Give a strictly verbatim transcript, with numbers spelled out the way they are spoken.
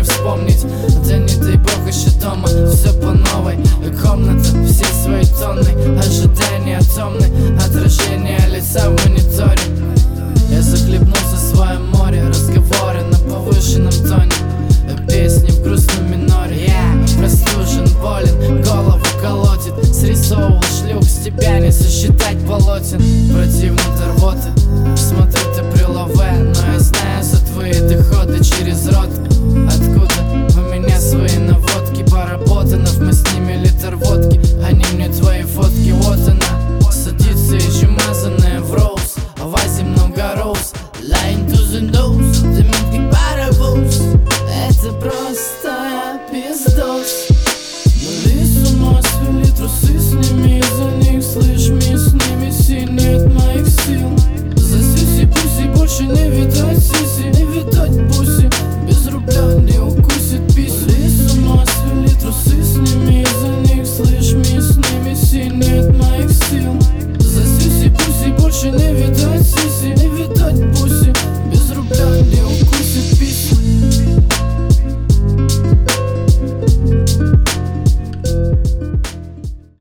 вспомнить. Да не дай бог еще дома все по новой. Комната, все свои тонны, ожидания томны, отражение лица в мониторе. Я захлебнулся в своем море, разговоры на повышенном тоне.